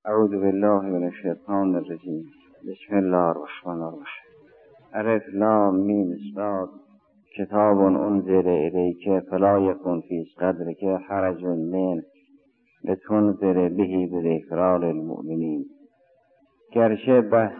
اعوذ بالله من الشیطان الرجیم. بسم الله الرحمن الرحیم. الف لام میم صاد کتاب انزل الیک فلا یکن فی صدرک حرج منه لتنذر به بذکری للمؤمنین. گرچه بحث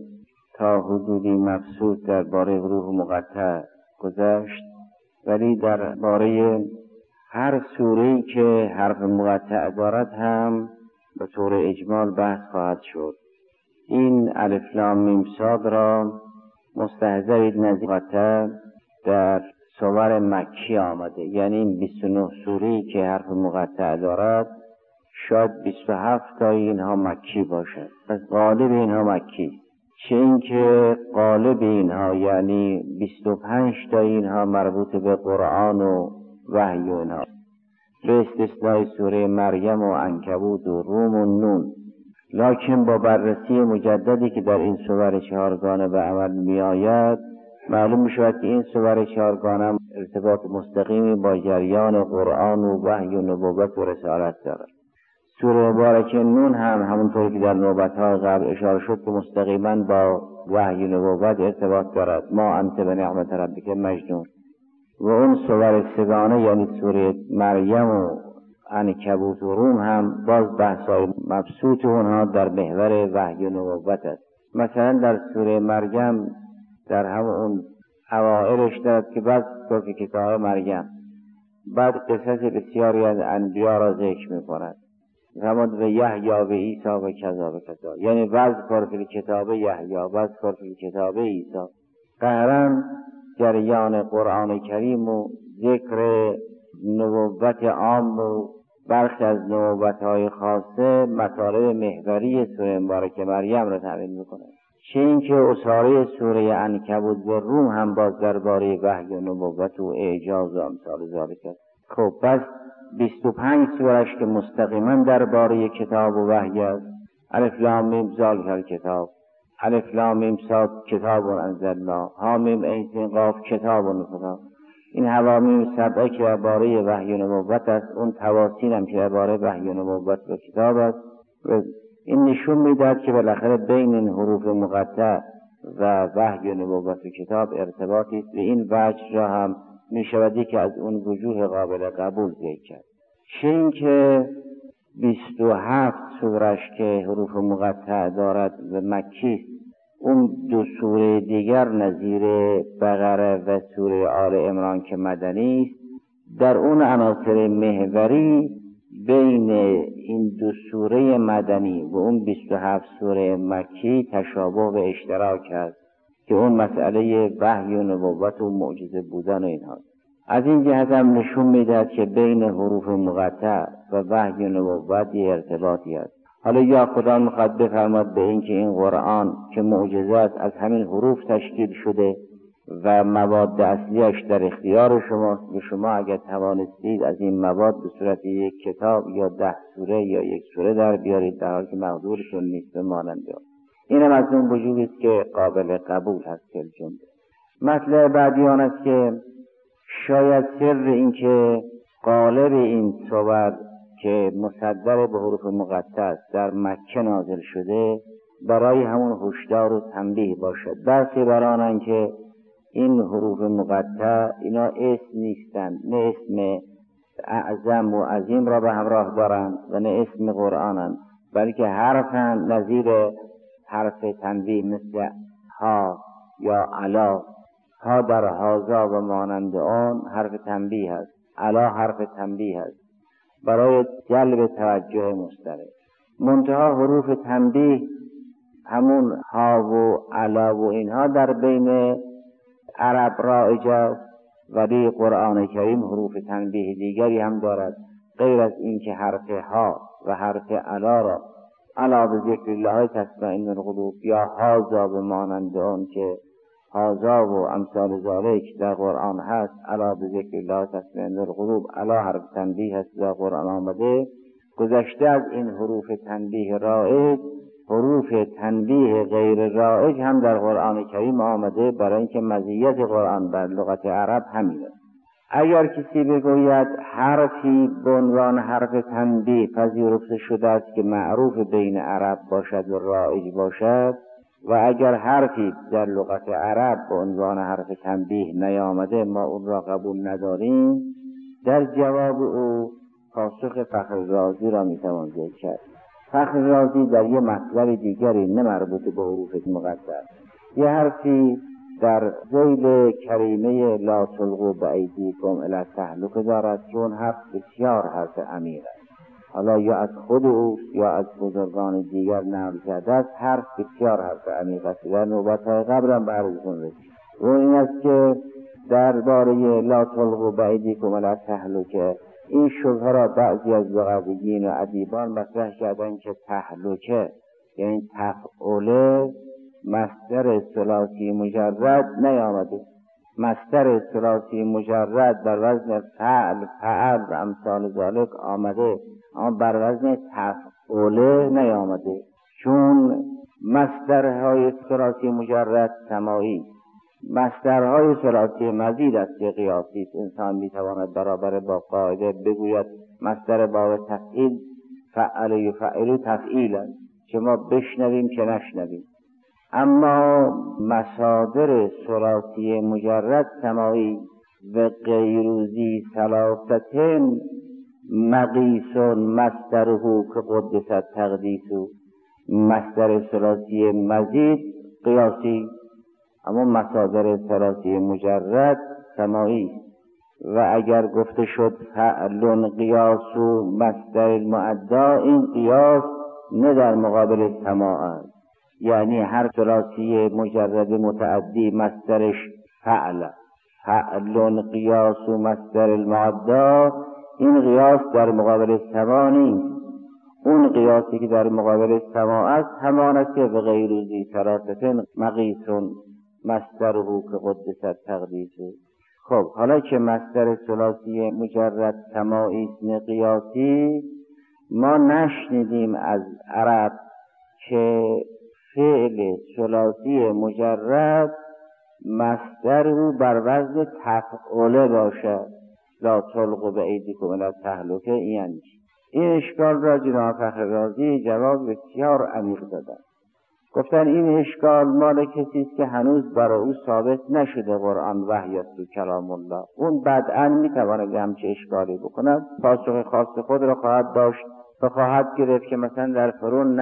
تا حدودی مبسوط درباره حروف مقطع گذشت، ولی درباره هر سوره‌ای که حرف مقطع دارد هم به طور اجمال بحث خواهد شد. این الف لام میم صاد را مستحضرید نزدیک مقطع در سور مکی آمده، یعنی 29 سوره‌ای که حرف مقطع دارد شاید 27 تا اینها مکی باشد. پس غالب اینها مکی، چه اینکه غالب اینها یعنی 25 تا اینها مربوط به قرآن و وحی و اینها، به استثنای سوره مریم و عنکبوت و روم و نون. لکن با بررسی مجددی که در این سور چهارگانه به عمل می آید، معلوم می شود که این سور چهارگانه ارتباط مستقیمی با جریان قرآن و وحی و نبوت و رسالت دارد. سوره مبارکه نون هم همونطور که در نوبت‌های قبل اشاره شد که مستقیما با وحی و نبوت ارتباط دارد. ما انت به نعمت ربک مجنون. و اون سور سگانه یعنی سوره مریم و عنکبوت و روم هم باز بحث‌های مبسوط اونها در محور وحی و نبوت است. مثلا در سوره مریم در همون اوائلش دارد که بعد که کتاب مریم بعد قصص بسیاری از انبیا را ذکر می‌کند، همون به یحیی و عیسی و کذا و کذا، یعنی واذکر فی الکتاب یحیی واذکر فی الکتاب عیسی. قهرن جریان قرآن کریم و ذکر نبوت عام و برخی از نبوت‌های خاصه مطالب محوری سوره مبارکه مریم را تأمین می‌کند. چه اینکه اساره سوره عنکبوت و روم هم باز درباره وحی و نبوت و اعجاز و امثال ذالک است. خب پس 25 سورش که مستقیما درباره کتاب و وحی است. الف لام میم ذالک الکتاب، الف لام میم صاد کتاب انزلنا، ها میم عین سین قاف کتاب انزلنا. این حوامیم سبعه که درباره وحی و نبوت است، اون تواسین هم که درباره وحی و نبوت و کتاب است. و این نشون میدهد که بالاخره بین این حروف مقطع و وحی و نبوت و کتاب ارتباطی است. و این وجه را هم میشودی که از اون وجوه قابل قبول ذکر کرد. چه اینکه 27 سورش که حروف مقطع دارد و مکی، اون دو سوره دیگر نظیر بقره و سوره آل عمران که مدنی است، در اون عناصر محوری بین این دو سوره مدنی و اون 27 سوره مکی تشابه و اشتراک است که اون مسئله وحی و نبوت و معجزه بودن و اینها. از این جهت هم نشون میدهد که بین حروف مقطع و وحی و نبوت ارتباطی است. حالا یا خدا میخواد بفرماد به این که این قرآن که معجزه است از همین حروف تشکیل شده و مواد اصلیش در اختیار شماست و شما اگر توانستید از این مواد به صورت یک کتاب یا 10 سوره یا یک سوره در بیارید، در حالی که مقدورشون نیست به مانند این هم از اون وجوهی است که قابل قبول هست. که الجمله مطلب بعدی آن است که شاید سر این که غالب این سور که مصدر به حروف مقطع است در مکه نازل شده برای همون هشدار و تنبیه باشد. برخی برانند که این حروف مقطع اینا اسم نیستند، نه اسم اعظم و عظیم را به همراه دارند و نه اسم قرآنند، بلکه حرفند نظیر حرف تنبیه مثل ها یا علا. ها در هازا و مانند آن حرف تنبیه است، علا حرف تنبیه است برای جلب توجه مستمع. منتها حروف تنبیه همون ها و علا و اینها در بین عرب رایج است، ولی قرآن کریم حروف تنبیه دیگری هم دارد غیر از این که حرف ها و حرف علا را علا به ذکر الله تطمئن القلوب یا هازا به مانند آن که هازا و امثال ذالک در قرآن هست، علا به ذکر الله تطمئن القلوب، علا حرف تنبیه هست در قرآن آمده. گذشته از این حروف تنبیه رائج، حروف تنبیه غیر رائج هم در قرآن کریم آمده، برای اینکه مزیت قرآن در لغت عرب همین است. اگر کسی بگوید حرفی به عنوان حرف تنبیه پذیرفته شده است که معروف بین عرب باشد و رایج باشد و اگر حرفی در لغت عرب به عنوان حرف تنبیه نیامده ما اون را قبول نداریم، در جواب او پاسخ فخررازی را میتوان ذکر کرد. فخررازی در یه مطلب دیگری نه مربوط به حروف مقدر یه حرفی در ذیل کریمه لا تلقوا بایدیکم الی التهلکه دارد که اون حرف بسیار حرف عمیق است. حالا یا از خود او یا از بزرگان دیگر نقل کرده است، حرف بسیار حرف عمیق است. در نوبت‌های قبل هم به عرضتون رسید و این است که درباره لا تلقوا بایدیکم الی التهلکه این شبهه را بعضی از لغویین و ادیبان مطرح کردند که تهلکه یعنی تفعله مصدر ثلاثی مجرد نیامده. مصدر ثلاثی مجرد بر وزن فعل، فعل و امثال ذالک آمده، اما بر وزن تفعله نیامده، چون مصدرهای ثلاثی مجرد سماعی، مصدرهای ثلاثی مزید است که قیاسی است. انسان میتواند برابر با قاعده بگوید مصدر باب تفعیل فعل یفعل تفعیلا، که ما بشنویم که نشنویم. اما مصادر ثلاثی مجرد سماعی و غیروزی ثلاثتن مقیسون مصدره که قدست تقدیسو، مصدر ثلاثی مزید قیاسی، اما مصادر ثلاثی مجرد سماعی. و اگر گفته شد فعل قیاس و مصدر المعدا، این قیاس نه در مقابل سماع است، یعنی هر ثلاثی مجرد متعدی مصدرش فعل، فعل قیاس و مصدر المعدا، این قیاس در مقابل سماع نیست. اون قیاسی که در مقابل سماع است همان است که به غیروزی ثلاثتن مقیسون مصدره که قدست تقدیسه. خب حالا که مصدر ثلاثی مجرد سماعی است نه قیاسی، ما نشنیدیم از عرب که فعل ثلاثی مجرد مصدر او بر وزن تفعله باشد. لا تلقوا بایدیکم الی التهلکه یعنی این اشکال را جناب فخررازی جواب بسیار عمیق دادن. گفتن این اشکال مال کسی است که هنوز برای او ثابت نشده قرآن وحی است و کلام الله. اون بدعا میتواند همچه اشکالی بکند، پاسخ خاص خود را خواهد داشت و خواهد گرفت که مثلا در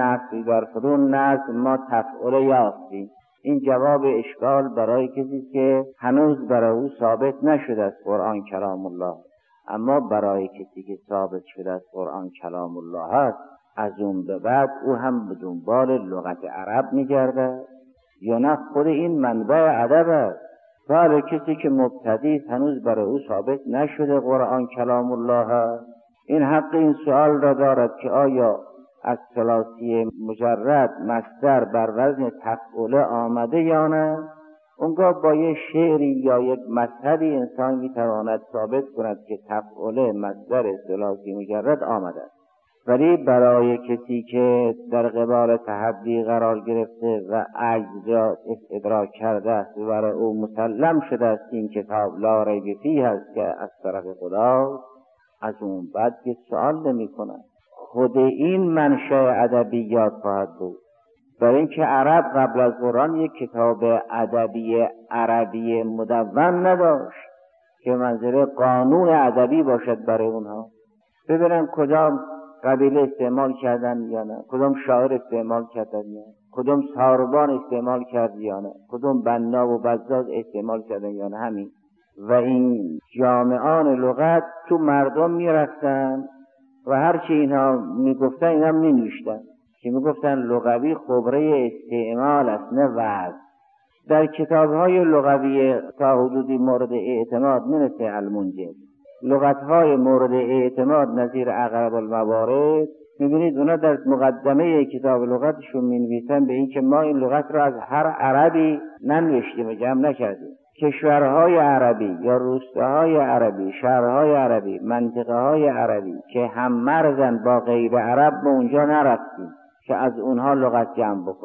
فرون نسل ما تفعله یافتیم. این جواب اشکال برای کسی است که هنوز برای او ثابت نشده است قرآن کلام الله. اما برای کسی که ثابت شده است قرآن کلام الله است، از اون به بعد او هم به دنبال لغت عرب میگرده یا نه خود این منبع ادب است. بله کسی که مبتدی است هنوز برای او ثابت نشده قرآن کلام الله است، این حق این سوال را دارد که آیا از ثلاثی مجرد مصدر بر وزن تفعله آمده یا نه. اونگاه با یک شعری یا یک مذهبی انسان میتواند ثابت کند که تفعله مصدر ثلاثی مجرد آمده است. ولی برای کسی که در قبال تحدی قرار گرفته و عجز را ادراک کرده است و برای او مسلم شده است این کتاب لا ریب فیه است که از طرف خدا، از اون بعد که سوال نمی کند. خود این منشأ ادبیات خواهد بود. برای اینکه عرب قبل از قرآن یک کتاب ادبی عربی مدون نداشت که منظره قانون ادبی باشد برای اونها. ببینن کدام قبیله استعمال کردن یا نه، کدام شاعر استعمال کردن یا نه، کدام ساربان استعمال کرد یا نه، کدام بنا و بزاز استعمال کردن یا نه. همین و این جامعان لغت تو مردم میرفتن و هرچی اینها میگفتن اینا مینوشتن که میگفتن لغوی خبره استعمال است نه وعظ. در کتاب‌های لغوی تا حدودی مورد اعتماد نمیشه المنجد، لغت‌های مورد اعتماد نظیر اقرب الموارد، می‌بینید اونا در مقدمه کتاب لغتشون می‌نویسن به این که ما این لغت را از هر عربی ننوشتیم و جمع نکردیم. کشورهای عربی یا روستاهای عربی، شهرهای عربی، منطقه‌های عربی که هم مرزن با غیر عرب، ما اونجا نرفتیم که از اونها لغت جمع بکنیم.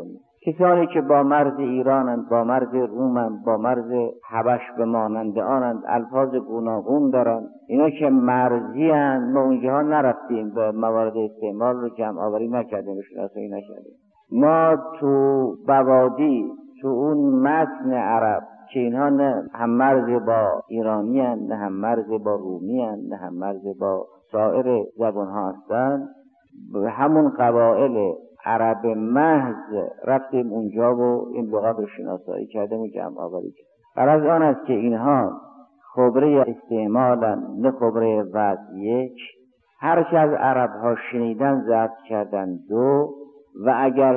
کسانی که با مرز ایرانند، با مرز رومند، با مرز حبش به مانند آنند، الفاظ گوناگون دارند. اینا که مرزی هستند، ما اونجاها نرفتیم، به موارد استعمال رو جمع آوری نکردیم، شناسایی نکردیم. ما تو بوادی، تو اون متن عرب که اینها نه هم مرز با ایرانی هستند، نه هم مرز با رومی هستند، نه هم مرز با سایر زبان ها هستند، به همون قبایل عرب محض رفتیم اونجا و این لغات رو شناسایی کردیم و جمع آوری کردیم. غرض آن است که اینها خبره استعمالن، نه خبره وضع یک. هرچه از عرب ها شنیدن ضبط کردن دو، و اگر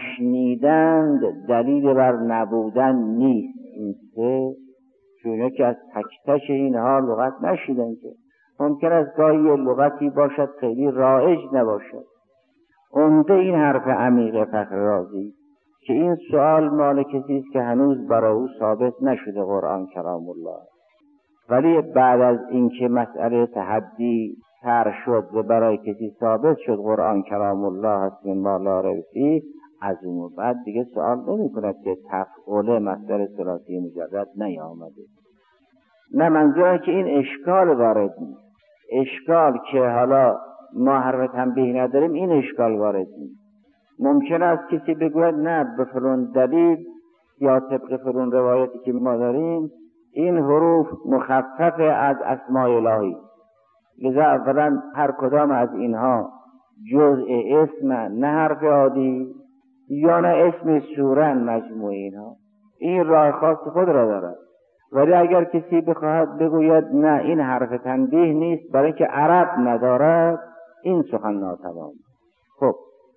نشنیدند دلیل بر نبودن نیست این سه، چونه که از تک اینها لغت نشیدن که ممکن است گاهی لغتی باشد خیلی رایج نباشد. عمده این حرف عمیق فخر رازی که این سوال مال کسی است که هنوز برای او ثابت نشده قرآن کلام الله، ولی بعد از اینکه مسئله تحدی طرح شد و برای کسی ثابت شد قرآن کلام الله هست من ما لا ریب فیه، از اون بعد دیگه سوال نمی کند که تفعول مصدر ثلاثی مجرد نیامده. نه، منظوره که این اشکال وارد نیست. اشکال که حالا ما حرف تنبیه نداریم، این اشکال وارد نیست. ممکن است کسی بگوید نه به فلان دلیل یا طبق فلان روایتی که ما داریم این حروف مخفف از اسماء الهی، لذا اولا هر کدام از اینها جزء اسم نه حرف عادی، یا نه اسم سوره مجموع اینها. این راه خاص خود را دارد. ولی اگر کسی بخواهد بگوید نه این حرف تنبیه نیست برای که عرب ندارد، این سخن ناتمام. خب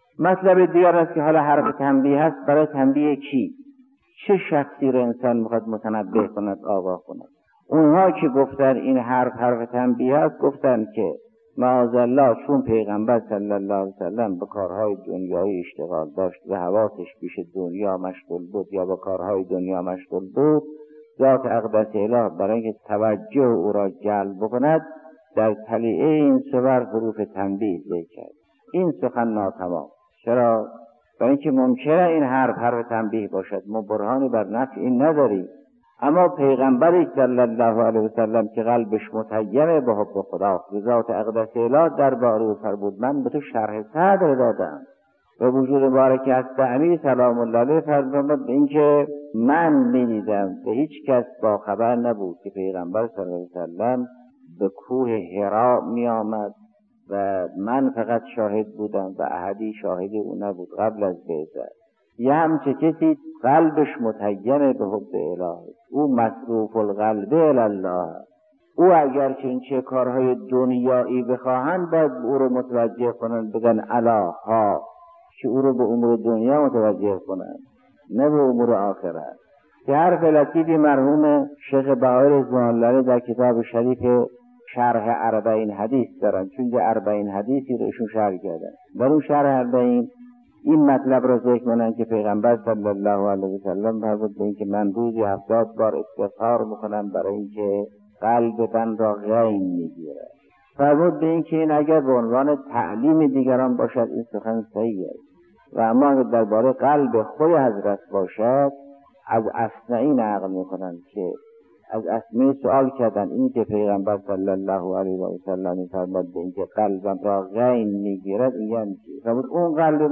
مطلب دیگر است که حالا حرف تنبیه هست، برای تنبیه کی؟ چه شخصی را انسان میخواد متنبه کند، آگاه کند؟ اونها که گفتن این حرف تنبیه است، گفتن که معاذالله چون پیغمبر صلی الله علیه وسلم به کارهای دنیایی اشتغال داشت و حواسش پیش دنیا مشغول بود یا به کارهای دنیا مشغول بود، ذات اقدس اله برای اینکه توجه او را جلب بکند در تلیعه این سور حروف تنبیه ذکر کرد. این سخن ناتمام. چرا؟ برای اینکه ممکنه این حرف تنبیه باشد، ما برهانی بر نفی این نداریم، اما پیغمبری صلی الله علیه وسلم که قلبش متیمه به حب خدا، ذات اقدس اله درباره او فرمود من به تو شرح صدر دادم و وجود مبارک هست امیر سلام الله علیه فرمود اینکه من می‌دیدم و هیچ کس با خبر نبود که پیغمبر صلی الله علیه وسلم به کوه حرا می آمد و من فقط شاهد بودم و احدی شاهد او نبود قبل از بعثت. یه همچه کسی قلبش متیمه به حب اله، او مصروف القلب الله، او اگر چه کارهای دنیایی بخواهند باید او رو متوجه کنند، بگن الا ها، که او رو به امور دنیا متوجه کنند نه به امور آخرت. که حرف لطیفی مرحوم شیخ بهایی رضوان الله در کتاب شریف شرح اربعین حدیث دارن، چون که اربعین حدیثی رو ایشون شرح کردن. در اون شرح اربعین این مطلب را ذکر کنن که پیغمبر صلی الله علیه وسلم فرمود به این که من روزی 70 بار استغفار میکنم برای اینکه قلب من را غین میگیره. فرمود به این که این اگر به عنوان تعلیم دیگران باشد این سخن صحیح است، و اما درباره قلب خود حضرت باشد از اصنعی نقل میکنن که از اصنعی سوال کردن این که پیغمبر صلی الله علیه و سلم فرمود به این که قلبم را غین میگیرد، این یعنی فرمود اون قلب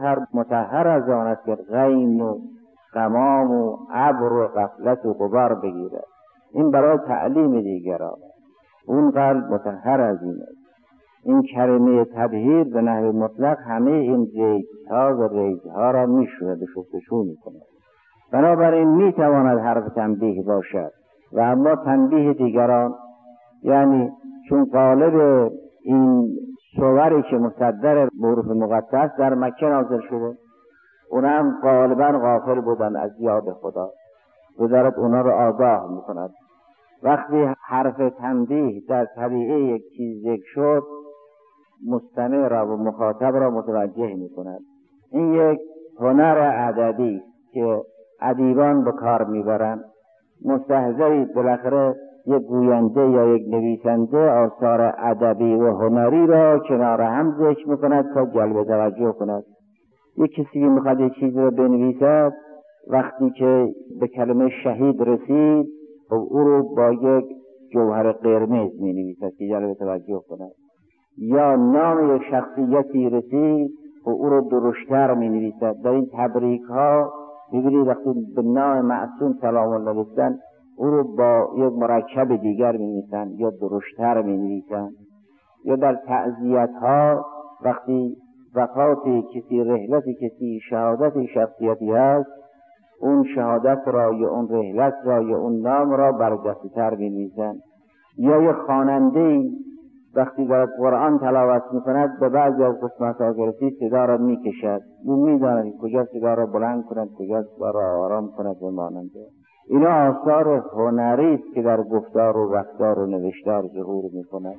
مطهر از آن است که غین و غمام و ابر و غفلت و غبار بگیرد. این برای تعلیم دیگران. اون قلب مطهر از این است. این کلمه تطهیر به نحو مطلق همه این زیج‌ها و ریج‌ها را میشوید و شستشو میکند. بنابراین میتواند حرف تنبیه باشد و اما تنبیه دیگران، یعنی چون غالب این صوری که مصدر حروف مقطع در مکه نازل شده، اونم غالبا غافل بودن از یاد خدا و دارد اونا رو آگاه میکند. وقتی حرف تنبیه در طبیعه یک چیز ذکر شد، مستمع را و مخاطب را متوجه میکند. این یک هنر ادبی که ادیبان به کار میبرند. مستحضری بالاخره یک گوینده یا یک نویسنده آثار ادبی و هنری را کنار هم ذکر میکند تا جلب توجه کند. یک کسی میخواد یک چیز رو بنویسد، وقتی که به کلمه شهید رسید خب او رو با یک جوهر قرمز مینویسد که جلب توجه کند. یا نام یک شخصیتی رسید و او رو درشتر مینویسد. در این تبریک ها میبینید وقتی به نام معصوم سلام الله رسیدن او رو با یک مرکب دیگر مینویسن یا درشتر مینویسن. یا در تعزیت ها وقتی وفات کسی، رحلت کسی، شهادت شخصیتی هست، اون شهادت را یا اون رحلت را یا اون نام را برجسته تر مینویسن. یا یک خواننده وقتی در قرآن تلاوت میکند به بعضی از قسمت ها رسید صدا را میکشد، او میداند کجا صدا را بلند کند، کجا صدا را آرام کند و ماننده. اینا آثار هنری است که در گفتار و رفتار و نوشتار ظهور میکند.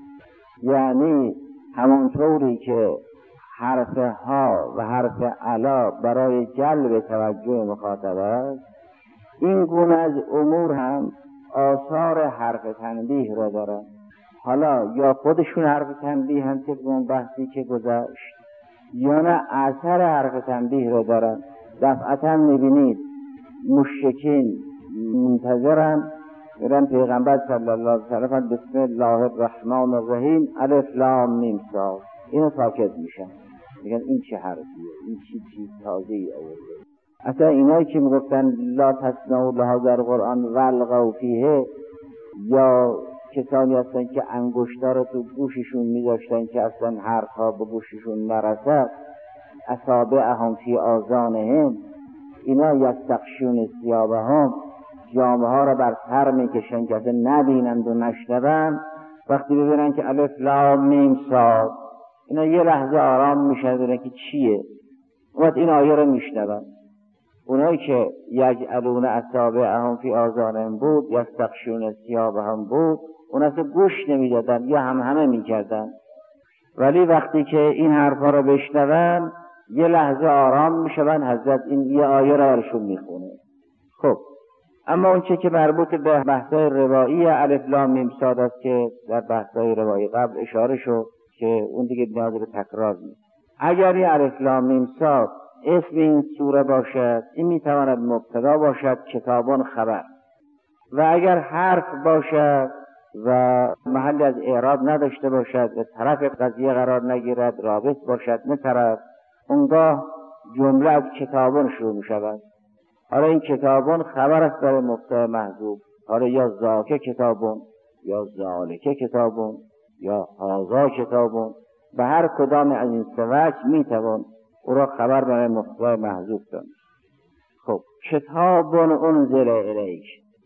یعنی همونطوری که حرف ها و حرف علا برای جلب توجه مخاطب است، این گونه از امور هم آثار حرف تنبیه را دارند. حالا یا خودشون حرف تنبیه هم طبق اون بحثی که گذشت، یا نه اثر حرف تنبیه را دارند. دفعتا میبینید مشرکین منتظرن میرن پیغمبر صلی الله علیه وسلم بسم الله الرحمن الرحیم الف لام میم صاد، اینو ساکت میشن، میگن این چه حرفیه، این چیز تازه‌ای آورده. اصلا اینایی که میگفتن لا تسمعوا لهذا القرآن والغوا فیه، یا کسانی هستن که انگشتار رو تو گوششون میذاشتن که اصلا حرفها به گوششون نرسد، اصابعهم فی آذانهم، اینا یستغشون ثیابهم، جامه ها را بر سر میکشن که اصلا نبینند و نشنوند. وقتی ببینن که الف لام میم صاد، اینا یه لحظه آرام میشن ببینن که چیه، وقت این آیه رو میشنون. اونایی که یجعلون اصابعهم فی آذانهم بود، یستغشون ثیابهم بود، اون اصلا گوش نمیدادن یا همه میکردن. ولی وقتی که این حرفا رو بشنون یه لحظه آرام میشون. حضرت این یه آیه را برشون میخونه. خب اما اون چه که مربوط به بحثای روایی الف لام میم صاد است که در بحثای روایی قبل اشاره شد که اون دیگه نیاز به تکرار نیست. اگر این الف لام میم صاد اسم این سوره باشد، این میتواند مبتدا باشد، کتابان خبر، و اگر حرف باشد و محل از اعراب نداشته باشد و طرف قضیه قرار نگیرد، رابط باشد نه طرف، اونگاه جمله از کتابان شروع میشود. حالا این کتابان خبر است برای مبتدا محذوف. حالا یا ذاک کتابون یا ذالک کتابون یا هذا کتابون، به هر کدام از این سه وجه میتوان او را خبر برای مبتدا محذوف دانست. خب کتابون انزل الیک،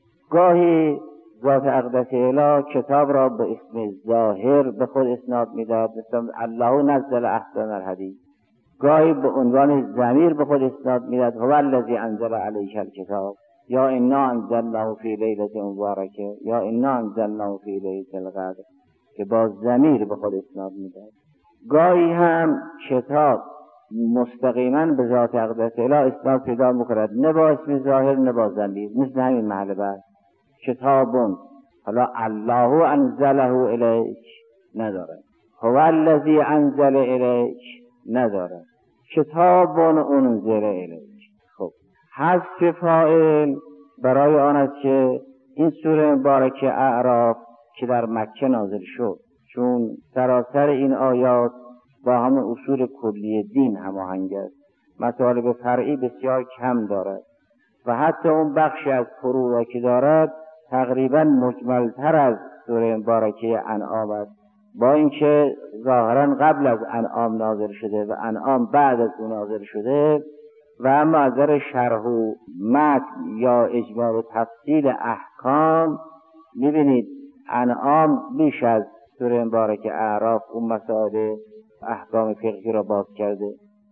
گاهی ذات اقدس اله کتاب را به اسم ظاهر به خود اسناد میداد، مثل الله نزل احسن الحدیث. گاهی به عنوان ضمیر به خود اسناد میداد، هو الذی انزل علیک الکتاب، یا انا انزلناه فی لیلة مبارکه، یا انا انزلناه فی لیلة القدر، که با ضمیر به خود اسناد میداد. گاهی هم کتاب مستقیما به ذات اقدس اله اسناد پیدا میکند، نه با اسم ظاهر نه با ضمیر، مثل همین محل بحث کتابون. حالا الله انزله الیک نداره، هو الذی انزل الیک نداره، کتابون انزل الیک. خب حذف فاعل برای آن است که این سوره مبارکه اعراف که در مکه نازل شد، چون سراسر این آیات با همه اصول کلی دین هماهنگ است، مطالب فرعی بسیار کم دارد و حتی اون بخشی از فروع که دارد تقریبا مجملتر از سوره مبارکه انعام است، با اینکه ظاهرا قبل از انعام نازل شده و انعام بعد از اون نازل شده، و اما از نظر شرح و متن یا اجمال و تفصیل احکام میبینید انعام بیش از سوره مبارکه اعراف اون مسائل احکام فقهی را باز کرده،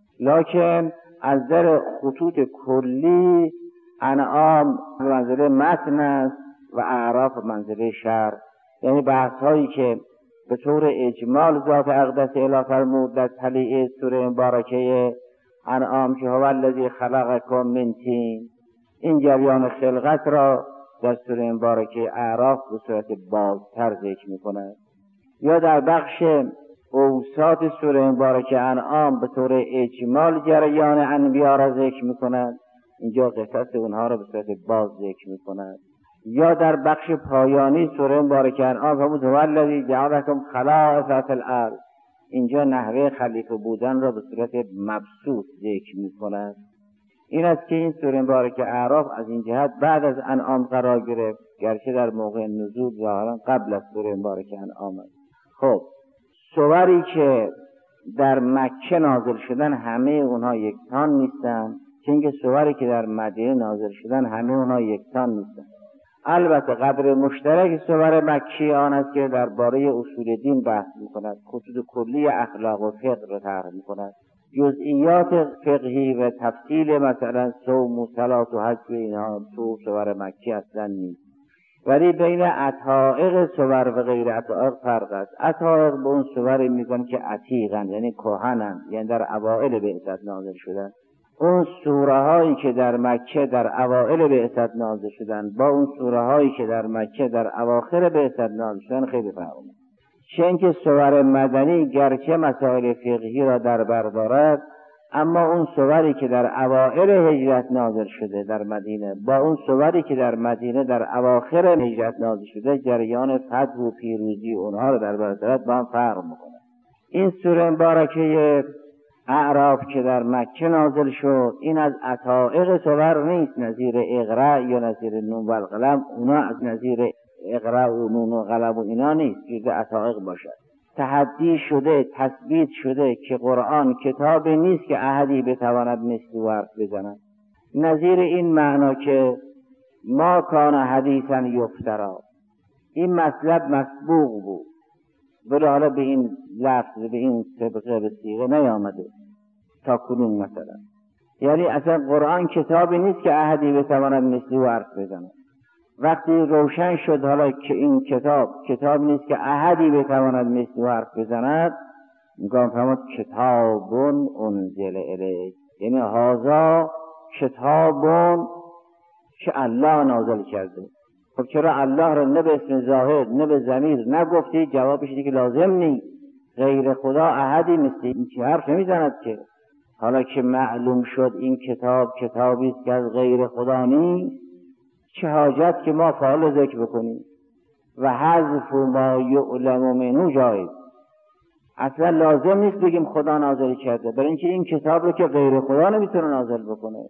لکن از نظر خطوط کلی انعام منزله متن است و اعراف منزله شرح. یعنی بحث هایی که به طور اجمال ذات اقدس اله فرمود در تلیع سوره مبارکه انعام که هو الذی خلقکم من طین، این جریان خلقت را در سوره مبارکه اعراف به صورت بازتر ذکر می‌کند. یا در بخش اوساط سوره مبارکه انعام به طور اجمال جریان انبیا را ذکر می‌کند، اینجا قصص اونها را به صورت باز ذکر می‌کند، یا در بخش پایانی سوره مبارکه انعام همون هو الذی جعلکم خلائف فی الارض، اینجا نحوه خلیفه بودن را به صورت مبسوط ذکر می‌کند. این است که این سوره مبارکه اعراف از این جهت بعد از انعام قرار گرفت، گرچه در موقع نزول ظاهرا قبل از سوره مبارکه انعام است. خب سوری که در مکه نازل شدن همه اونها یکسان نیستند، چون سوری که در مدینه نازل شدن همه اونها یکسان نیستند. البته قدر مشترک سور مکی آن است که درباره اصول دین بحث می‌کند، خطوط کلی اخلاق و فقه را طرح می‌کند. جزئیات فقهی و تفصیل مثلا صوم و صلات و حج و اینها تو سور مکی اصلا نیست. ولی بین عتائق سور و غیر عتائق فرق است. عتائق به اون سور میگن که عتیقن، یعنی کهنن، یعنی در اوائل بعثت نازل شدن. اون سوره هایی که در مکه در اوائل بعثت نازل شدن با اون سوره هایی که در مکه در اواخر بعثت نازل شدن خیلی فرق است. چون که سور مدنی گرچه مسائل فقهی را در بر دارد، اما اون سوری که در اوائل هجرت نازل شده در مدینه با اون سوری که در مدینه در اواخر هجرت نازل شده جریان فتح و پیروزی اونها را در بر دارد، با هم فرق میکنه. این سوره مبارکه اعراف که در مکه نازل شد این از عتائق سور نیست، نظیر اقرا یا نظیر نون و القلم، اونا از نظیر اقرا و نون و قلم و اینا نیست، جز عتائق باشد. تحدی شده، تثبیت شده که قرآن کتابی نیست که احدی بتواند مثل او حرف بزند. نظیر این معنا که ما کان حدیثا یفترا، این مطلب مسبوق بود ولی حالا به این لفظ به این طبقه به صیغه نیامده تا کنون مثلا، یعنی اصلا قرآن کتابی نیست که احدی بتواند مثل او حرف بزند. وقتی روشن شد حالا که این کتاب نیست که احدی بتواند مثل او حرف بزند، میگم فرمود کتابون انزل الیک، یعنی هذا کتابون که الله نازل کرده. خب چرا الله را نه به اسم ظاهر نه به ضمیر نگفتی؟ جوابش اینه که لازم نیست، غیر خدا احدی مثل این که حرف نمیزند که. حالا که معلوم شد این کتابی است که از غیر خدا نیست، چه حاجت که ما فعال ذکر بکنیم و حذف ما یعلم منه جایز. اصلا لازم نیست بگیم خدا نازل کرده، برای اینکه این کتاب رو که غیر خدا نمیتونه نازل بکنه.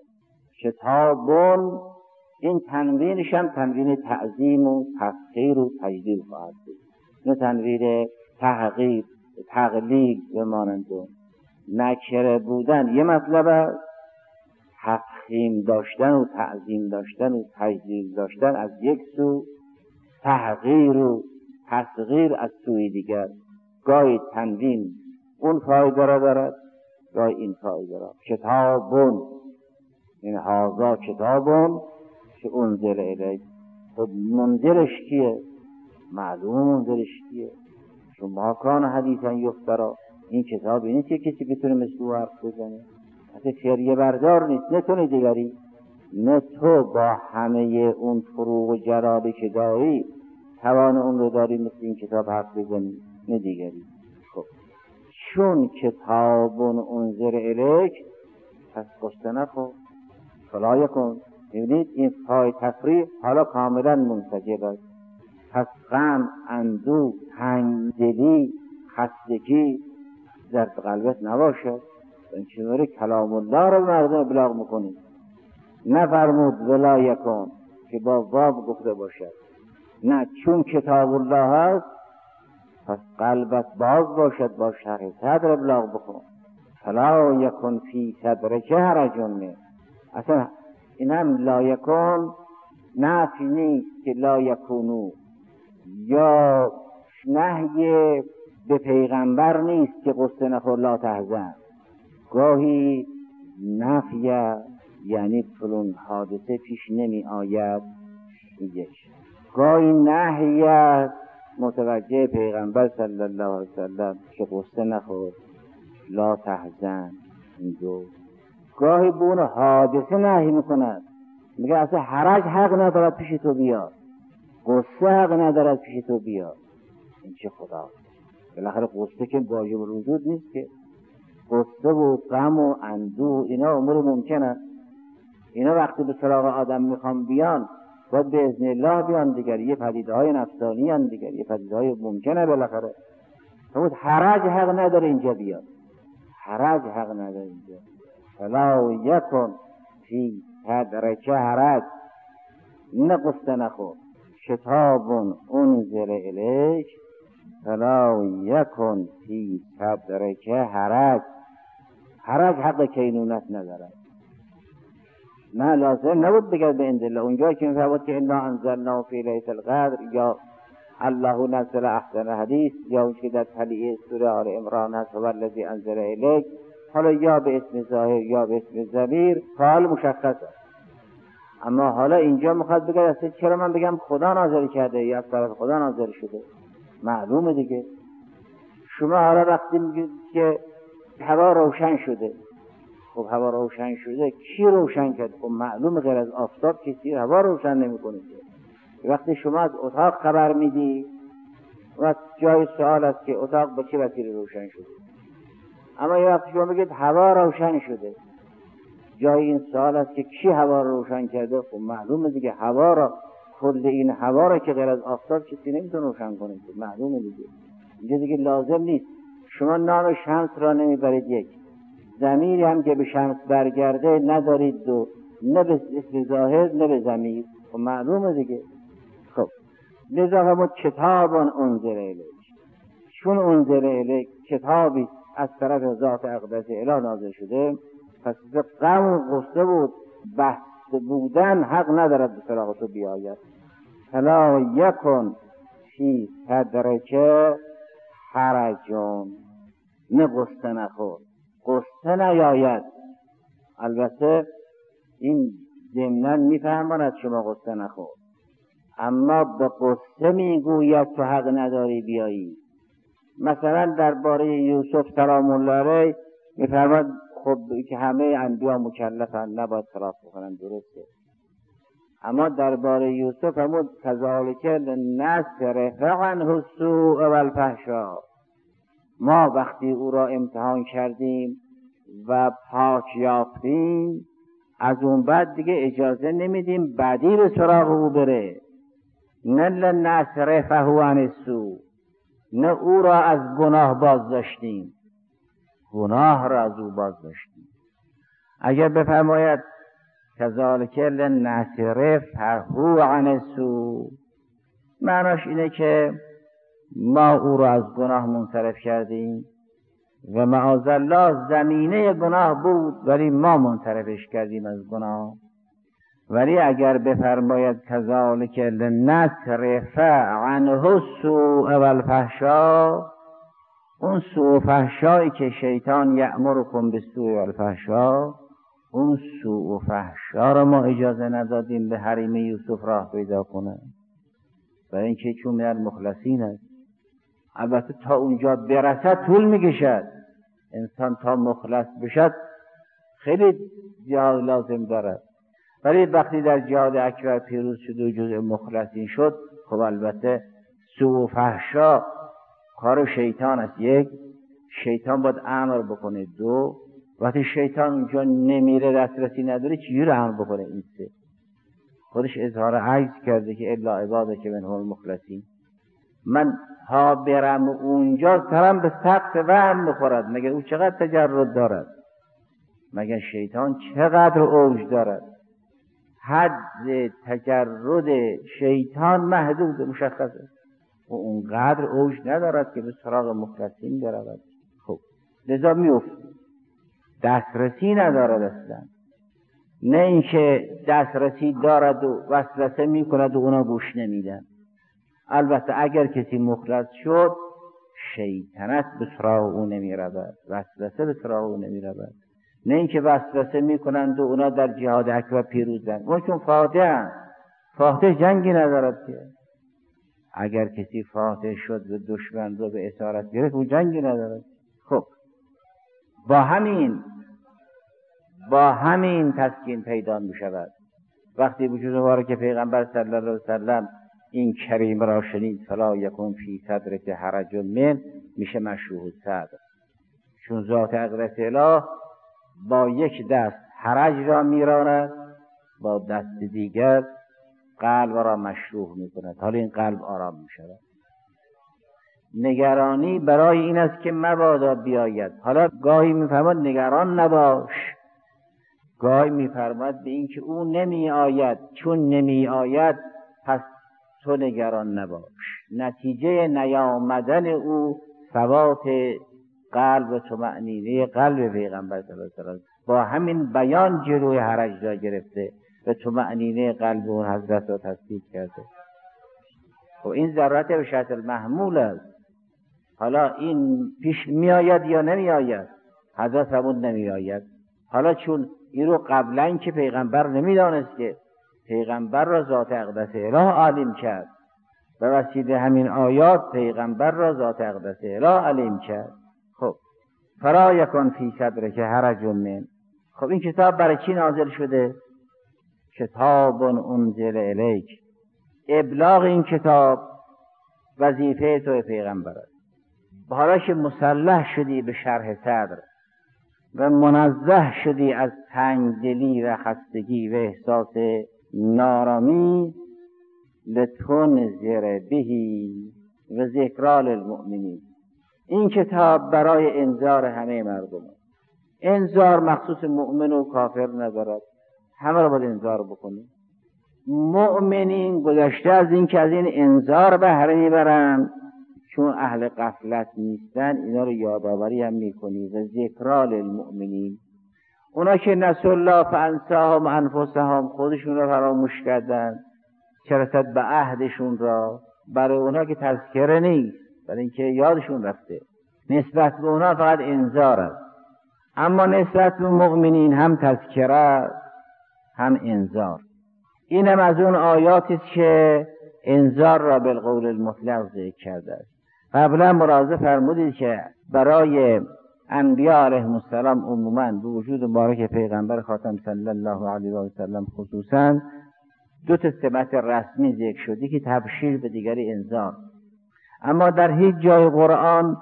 کتابون، این تنوینش هم تنوین تعظیم و تفخیر و تجلیل خواهد بود، نه تنوین تحقیر تقلیل به مانند نکره بودن. یه مطلب است تفخیم داشتن و تعظیم داشتن و تجلیل داشتن از یک سو، تحقیر و تصغیر از سوی دیگر. گاهی تنوین اون فایده را دارد، گاهی این فایده را. کتابون، این هازا کتابون که انزل الیک. خب منزلش کیه؟ معلوم منزلش کیه؟ شما کان حدیثا یفترا، این کتابی نیست که کسی بتونه مثل او حرف بزنه، اصلا فریه بردار نیست، نه تو نه دیگری، نه تو با همه اون فروغ و جلالی که داری توان اون رو داری مثل این کتاب حرف بزنی، نه دیگری. خب چون کتابون انزل الیک، پس قصه نخور فلا یکن. میبینید این پای تفریح حالا کاملا منسجم است. پس غم، اندوه، تنگدلی، خستگی در قلبت نباشد. این چطوری کلام الله رو مردم ابلاغ میکنید؟ نفرمود ولا یکن که با واو گفته باشد، نه، چون کتاب الله هست پس قلبت باز باشد، با شرح صدر ابلاغ بکن. فلا یکن فی صدرک حرج منه. اصلا این هم لا یکن نفی نیست که لا یکونو، یا نهی به پیغمبر نیست که قصه نخور لا تحزن. گاهی نفی یعنی فلان حادثه پیش نمی آید، یک. گاهی نهی متوجه پیغمبر صلی الله علیه وسلم که قصه نخور لا تحزن. دو گاهی بون حادثه نهی میکند، میگه اصلا حرج حق ندارد پیش تو بیاد، قصه حق ندارد پیش تو بیاد. این چه خدا؟ بالاخره قصه که واجب وجود نیست که. قصه و غم و اندوه اینا امور ممکنه. اینا وقتی به سراغ آدم میخوام بیان باید به اذن الله بیان دیگر. یه پدیده‌های نفسانی هستند دیگر، یه پدیده‌های ممکنه بالاخره. فرمود حرج حق نداره اینجا بیاد، حرج حق نداره اینجا. فلا یکن فی تدرکه حرج، نه قصه نخور. کتاب انزل الیک فلا یکن فی تدرکه حرج. حرج حق کینونت نداره. نه لازم نبود بگه به اند الله. اونجا که میفرمود که انا انزلنا فی لیلة القدر یا الله نزل احسن حدیث، یا اون که در طلیعه سوره آل عمران هست و الذی انزل الیک، حالا یا به اسم ظاهر یا به اسم ضمیر فعال مشخصه. اما حالا اینجا میخواد بگه اصلا چرا من بگم خدا نازل کرده یا از طرف خدا نازل شده؟ معلومه دیگه. شما حالا وقتی میگید که هوا روشن شده، خب هوا روشن شده کی روشن کرد؟ خب معلومه غیر از آفتاب کسی هوا روشن نمیکنه. وقتی شما از اتاق خبر میدی و جای سوال است که اتاق به چه وسیله روشن شده. اما یه وقتی شما بگید هوا روشن شده، جای این سوال است که کی هوا رو روشن کرده. خب معلومه دیگه هوا را، کل این هوا را که غیر از آفتاب کسی نمیتونه روشن کنه. معلومه دیگه. اینجا دیگه لازم نیست. شما نام شمس را نمیبرید یک، ضمیری هم که به شمس برگرده ندارید دو، نه به اسم ظاهر نه به ضمیر. خب معلومه دیگه. خب لذا فرمود کتاب انزل الیک، چون انزل الیک کتابی از طرف ذات اقدس اله نازل شده، پس غم و غصه بود بحث بودن حق ندارد به سراغ تو بیاید. فلا یکن فی تدرکه حرجون، نه قصه نخور، قصه نیاید. البته این ضمناً میفهماند شما قصه نخور، اما به قصه میگوید تو حق نداری بیایی. مثلا درباره یوسف سلام الله علیه میفرماد خب که همه انبیا مکلفن نباید خلاف بکنن، درسته. اما درباره یوسف فرمود کذالک لنصرف عنه السوء والفحشاء، ما وقتی او را امتحان کردیم و پاک یافتیم از اون بعد دیگه اجازه نمیدیم بدی به سراغ او بره. نه لنصرفه عن السوء، نه او را از گناه باز داشتیم، گناه را از او باز داشتیم. اگر بفرماید کذالک لنصرفه عن السوء، معناش اینه که ما او را از گناه منصرف کردیم و معاذالله زمینه گناه بود ولی ما منصرفش کردیم از گناه. ولی اگر بفرماید کذالک لنصرف عنه السوء والفحشاء، اون سوء و فحشایی که شیطان یأمرکم بالسوء والفحشاء، اون سوء و فحشا را ما اجازه ندادیم به حریم یوسف راه پیدا کنه، برای اینکه چون من المخلصین است. البته تا اونجا برسد طول میکشد، انسان تا مخلص بشد خیلی جهاد لازم دارد، ولی وقتی در جهاد اکبر پیروز شد و جزء مخلصین شد، خب البته سوء و فحشا کار شیطان است. یک، شیطان باید امر بکنه. دو، وقتی شیطان اونجا نمیره دسترسی نداره چجوری امر بکنه؟ این سه خودش اظهار عجز کرده که الا عباده که منهم المخلصین. من ها برم اونجا سرم به سقف وهم بخورد، مگر او چقدر تجرد دارد، مگر شیطان چقدر اوج دارد. حد تجرد شیطان محدود مشخصه و اونقدر اوج ندارد که به سراغ مخلصین برود. خب لذا میفت، دسترسی ندارد اصلا. نه اینکه دسترسی دارد و وسوسه میکند و اونا گوش نمیدن. البته اگر کسی مخلص شد شیطنت به سراغ او نمیرود، وسوسه به سراغ او نمیرود. نه اینکه وسوسه میکنند و اونا در جهاد اکبر پیروزند، اون چون فاتح جنگی ندارد که. اگر کسی فاتح شد و دشمن رو به اسارت گرفت او جنگی ندارد. خب با همین تسکین پیدا می شود. وقتی وجود مبارک پیغمبر صلی الله علیه و سلم این کریمه را شنید فلا یکن فی صدرک حرج من، میشه مشروح الصدر. چون ذات اقدس اله با یک دست حرج را میراند، با دست دیگر قلب را مشروح میکند. حالا این قلب آرام میشود. نگرانی برای این است که مبادا بیاید. حالا گاهی میفرماد نگران نباش، گاهی میفرماد به این که او نمی آید. چون نمی آید پس تو نگران نباش. نتیجه نیامدن او ثبات قلب و طمأنینه قلب پیغمبر صلی الله علیه و سلم. با همین بیان جلوی حرج را گرفته و طمأنینه قلب اون حضرت را تثبیت کرده. و این ضرورت بشرط المحمول است. حالا این پیش می آید یا نمی آید؟ حضرت فرمود نمی آید. حالا چون این رو قبلا که پیغمبر نمی دانست، که پیغمبر را ذات اقدس اله عالم کرد، به وسیله همین آیات پیغمبر را ذات اقدس اله عالم کرد. خب فلا یکن فی صدرک حرج من. خب این کتاب برای چی نازل شده؟ کتاب انزل الیک. ابلاغ این کتاب وظیفه تو پیغمبر است. حالا که مسلح شدی به شرح صدر و منزه شدی از تنگدلی و خستگی و احساس نارامی، لتنذر بهی و ذکری للمؤمنین. این کتاب برای انذار همه مردم. انذار مخصوص مؤمن و کافر ندارد، همه را باید انذار بکنی. مؤمنین گذشته از این که از این انذار بهره میبرند، چون اهل غفلت نیستن اینا رو یادآوری هم میکنی. و ذکری للمؤمنین، اونا که نسوا الله فانساهم انفسهم، خودشون را فراموش کردن چه رسد به عهدشون را، برای اونا که تذکره نیست، برای اینکه یادشون رفته. نسبت به اونا فقط انذار است. اما نسبت به مؤمنین هم تذکره هم انذار. این هم از اون آیاتی است که انذار را بالقول المطلق ذکر کرده است. قبلا ملاحظه فرمودید که برای انبیاء علیهم السلام عموما به وجود مبارک پیغمبر خاتم صلی الله علیه و سلم خصوصا دو تا سمت رسمی ذکر شده که تبشیر به دیگری انذار. اما در هیچ جای قرآن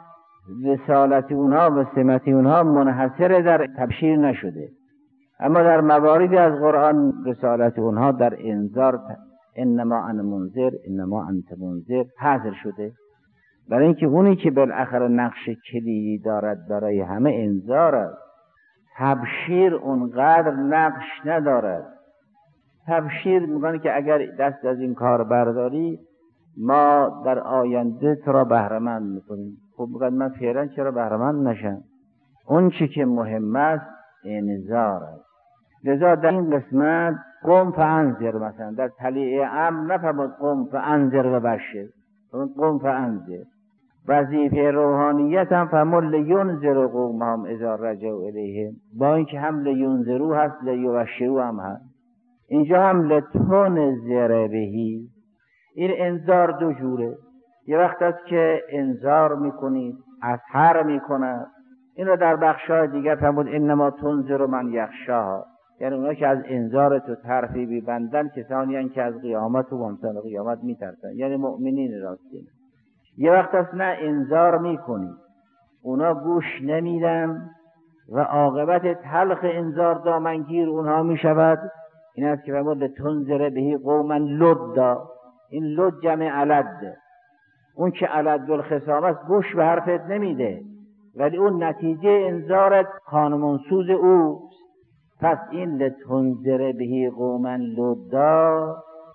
رسالت اونها و سمت اونها منحصر در تبشیر نشده. اما در مواردی از قرآن رسالت اونها در انذار، انما انا منذر انما انت منذر حاضر شده. برای اینکه اونی که بالاخره نقش کلیدی دارد برای همه انذار است. تبشیر اونقدر نقش ندارد. تبشیر میگن که اگر دست از این کار برداری ما در آینده تو را بهره‌مند میکنیم. خب میگن من فعلا چرا بهره‌مند نشم؟ اون چی که مهم است انذار است. لذا در این قسمت قم فانذر، مثلا در طلیع امر نفرمود قم فانذر و بشر، قم فانذر. وظیفه روحانیت هم فرمود لینذر قومهم اذا رجعوا الیهم، با اینکه هم لینذروا هست لیبشروا هم هست. اینجا هم لتنذر بهی. این انذار دو جوره. یه وقت است که انذار میکنید، اثر میکند. این رو در بخشای دیگر فرمود انما تنذر من یخشاها، یعنی اونا که از انذار تو طرفی بیبندن کسانی هستند که از قیامت و ممتن قیامت میترسن، یعنی مؤمنین راستین. یه وقت است نه انذار میکنی، اونا گوش نمیدن و عاقبت تلخ انذار دامنگیر اونها میشود. این است که فرمود لتنذر بهی قوما لدا. این لد جمع علد. اون که علد الخصام است گوش به حرفت نمیده، ولی اون نتیجه انذارت خانمانسوز اوست. پس این لتنذر بهی قوما لدا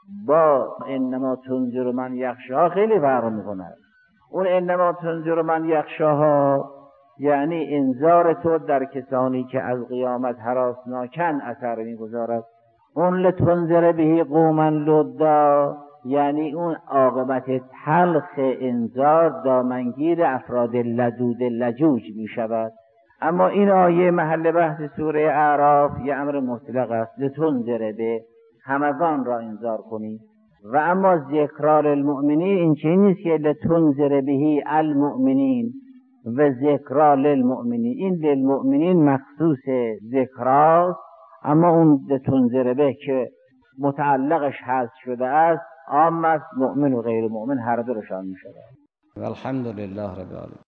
با انما تنذر من یخشاها خیلی فرق میکنه. اون انما تنذر من یخشاها یعنی انذار تو در کسانی که از قیامت هراسناکن اثر میگذارد. اون لتنذر بهی قوما لدا یعنی اون عاقبت تلخ انذار دامنگیر افراد لدود لجوج می شود. اما این آیه محل بحث سوره اعراف یه امر مطلق است. لتنذر به همگان را انذار کنی. و اما ذکری للمؤمنین این چیزی نیست که لتنذر بهی المؤمنین و ذکری للمؤمنین. این للمؤمنین مخصوص ذکراست، اما اون لتنذر به که متعلقش حذف شده است عام است، مؤمن و غیر مؤمن هر دو روشان می شود. والحمد لله رب العالمین.